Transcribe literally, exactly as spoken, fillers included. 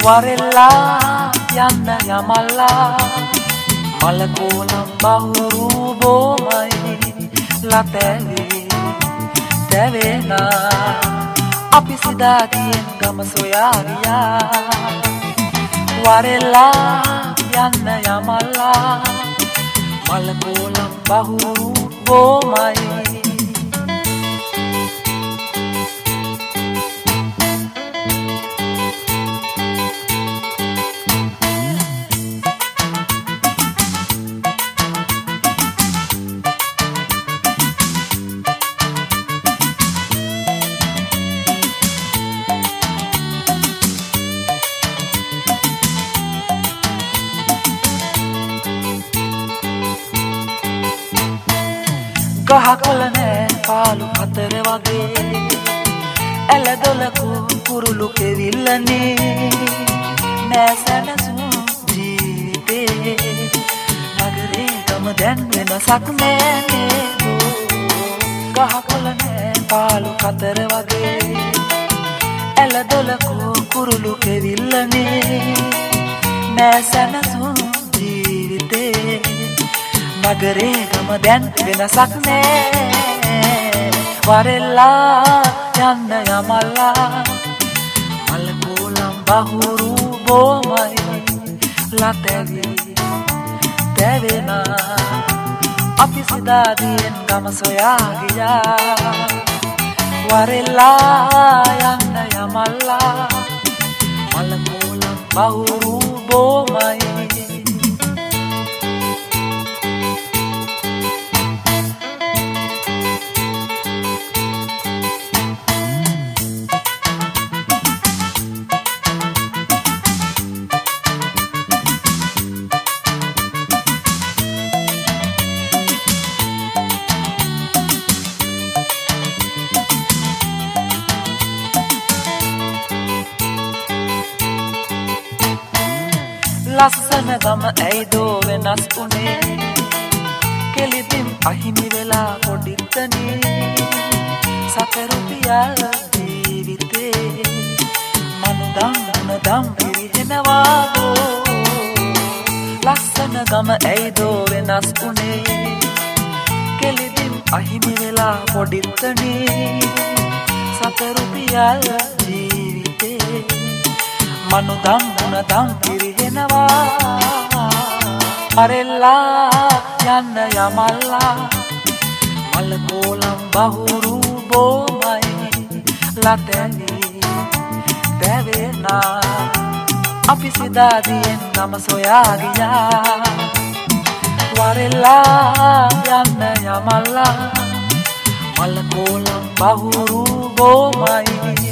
වරෙල්ලා යන්න යමල්ලා මලකෝලම් බහුරු බොමයි ලතැවේ තැවෙනා අපි සිදාදියෙන් ගම සොයා ගියා වරෙල්ලා යන්න යමල්ලා මලකෝලම් බහුරු බොමයි ගහකොළ නෑ පාලු අතර වගේ ඇලදොලකු කුරුළු කෙවිල්ලනේ නෑ සැනසුම් ජීවිතේ නගරේ ගම දැන් වෙනසක් නෑනේ ගහකොළ නෑ පාලු අතර වගේ ඇලදොලකු කුරුළු කෙවිල්ලනේ නෑ සැනසුම් ජීවිතේ නගරේ ගම දැන් වෙනසක් නෑ වරෙල්ලා යන්න යමල්ලා මලකෝලම් බහුරු බොමයි ලතැවි තැවෙනා අපි සිදාදියෙන් ගම සොයා ගියා වරෙල්ලා යන්න යමල්ලා මලකෝලම් බහුරු බොමයි ලස්සන ගම ඇයිදෝ වෙනස් උනේ කෙලිදිම් අහිමි වෙලා පොඩිත්තනේ සතරුපියල් ජීවිතේ මනුදම් මනුදම් පිරිහෙනවා ලස්සන ගම ඇයිදෝ වෙනස් උනේ කෙලිදිම් අහිමි වෙලා පොඩිත්තනේ සතරුපියල් ජීවිතේ මනුදම් මනුදම් පිරිහෙනවා වරෙල්ලා යන්න යමල්ලා මලකෝලම් බහුරු බොමයි ලතැවි තැවෙනා අපි සිදාදියෙන් ගම සොයා ගියා වරෙල්ලා යන්න යමල්ලා මලකෝලම් බහුරු බොමයි